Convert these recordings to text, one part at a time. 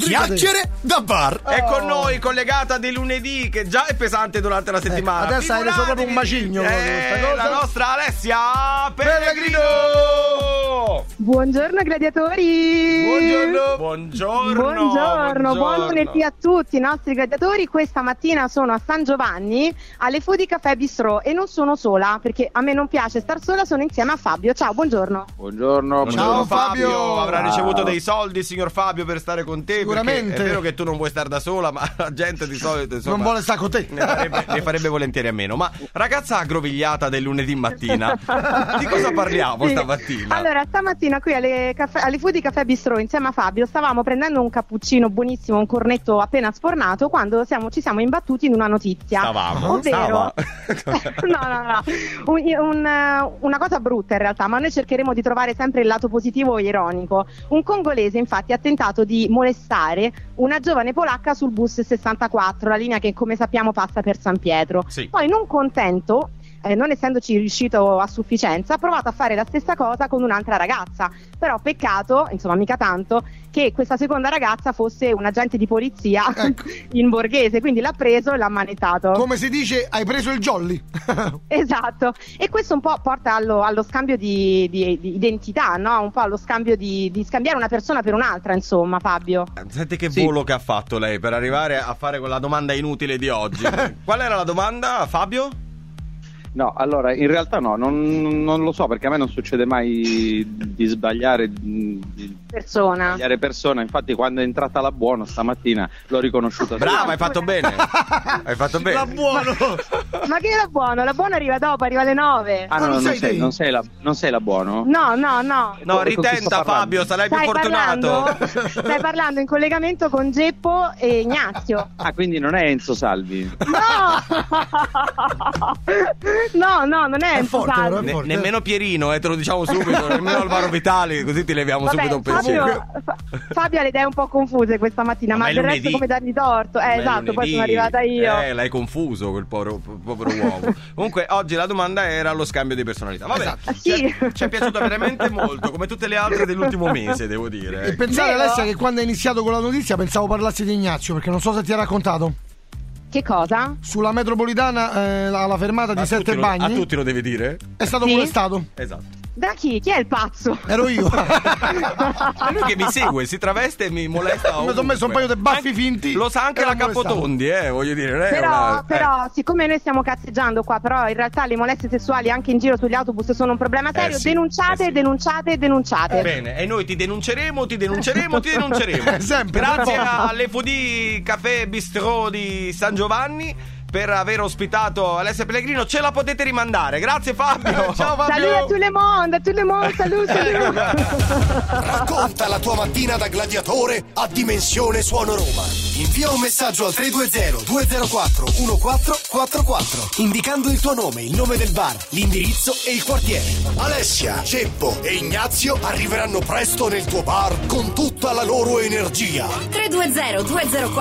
Chiacchiere da bar. È con noi collegata di lunedì, che già è pesante durante la settimana. Adesso hai reso proprio un macigno. La nostra Alessia Pellegrino. Buongiorno gladiatori. Buongiorno. Buon lunedì a tutti i nostri gladiatori. Questa mattina sono a San Giovanni alle Foodie Café Bistrò e non sono sola, perché a me non piace star sola, sono insieme a Fabio. Ciao, buongiorno. Buongiorno. Ciao Fabio. Avrà ricevuto dei soldi il signor Fabio per stare con te. Sicuramente. È vero che tu non vuoi stare da sola, ma la gente di solito non vuole stare con te. ne farebbe volentieri a meno. Ma ragazza aggrovigliata del lunedì mattina, di cosa parliamo stamattina? Allora, stamattina qui alle Foodie Café Bistrò insieme a Fabio stavamo prendendo un cappuccino buonissimo, un cornetto appena sfornato, quando ci siamo imbattuti in una notizia. Ovvero una cosa brutta in realtà, ma noi cercheremo di trovare sempre il lato positivo e ironico. Un congolese infatti ha tentato di molestare una giovane polacca sul bus 64, la linea che come sappiamo passa per San Pietro. Sì. Poi non contento, non essendoci riuscito a sufficienza, ha provato a fare la stessa cosa con un'altra ragazza, però peccato, insomma mica tanto, che questa seconda ragazza fosse un agente di polizia in borghese, quindi l'ha preso e l'ha ammanettato. Come si dice, hai preso il jolly. Esatto, e questo un po' porta allo scambio di identità, no? Un po' allo scambio di scambiare una persona per un'altra, insomma, Fabio. Senti che volo che ha fatto lei per arrivare a fare quella domanda inutile di oggi. Qual era la domanda, Fabio? No, allora in realtà non lo so, perché a me non succede mai di sbagliare persona. Infatti quando è entrata la buona stamattina l'ho riconosciuta. Brava, hai fatto bene. La buono. Ma che la buono? La buona arriva dopo, arriva alle 9. Ah, non sei la buono? No. No, ritenta Fabio, sarai più fortunato. Stai parlando in collegamento con Geppo e Ignazio. Ah, quindi non è Enzo Salvi? No, non è Enzo Salvi. Nemmeno Pierino, te lo diciamo subito, nemmeno Alvaro Vitali, così ti leviamo subito un pensiero. Fabio ha le idee un po' confuse questa mattina, ma del resto come dargli torto? Esatto, poi sono arrivata io. L'hai confuso quel povero uomo. Comunque oggi la domanda era lo scambio di personalità. Vabbè, esatto. Sì. Ci è piaciuta veramente molto, come tutte le altre dell'ultimo mese, devo dire. E pensare, Vero? Alessia, che quando hai iniziato con la notizia pensavo parlassi di Ignazio, perché non so se ti ha raccontato. Che cosa? Sulla metropolitana alla fermata di Sette Bagni. A tutti lo devi dire? È stato molestato. Esatto. Da chi? Chi è il pazzo? Ero io. È lui che mi segue, si traveste e mi molesta. Mi sono messo un paio di baffi finti. Lo sa anche la Capotondi, voglio dire. Però siccome noi stiamo cazzeggiando qua, però in realtà le molestie sessuali anche in giro sugli autobus sono un problema serio. Sì, denunciate. Bene, e noi ti denunceremo. Sempre. Grazie alle Foodie Café Bistrò di San Giovanni per aver ospitato Alessia Pellegrino. Ce la potete rimandare. Grazie Fabio. Ciao Fabio. Salut a tout le monde, salut. Racconta la tua mattina da gladiatore a Dimensione Suono Roma. Invia un messaggio al 320-204-1444 indicando il tuo nome, il nome del bar, l'indirizzo e il quartiere. Alessia, Ceppo e Ignazio arriveranno presto nel tuo bar con tutta la loro energia.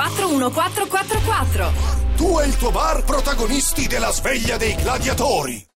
320-204-1444. Tu e il tuo bar protagonisti della sveglia dei gladiatori.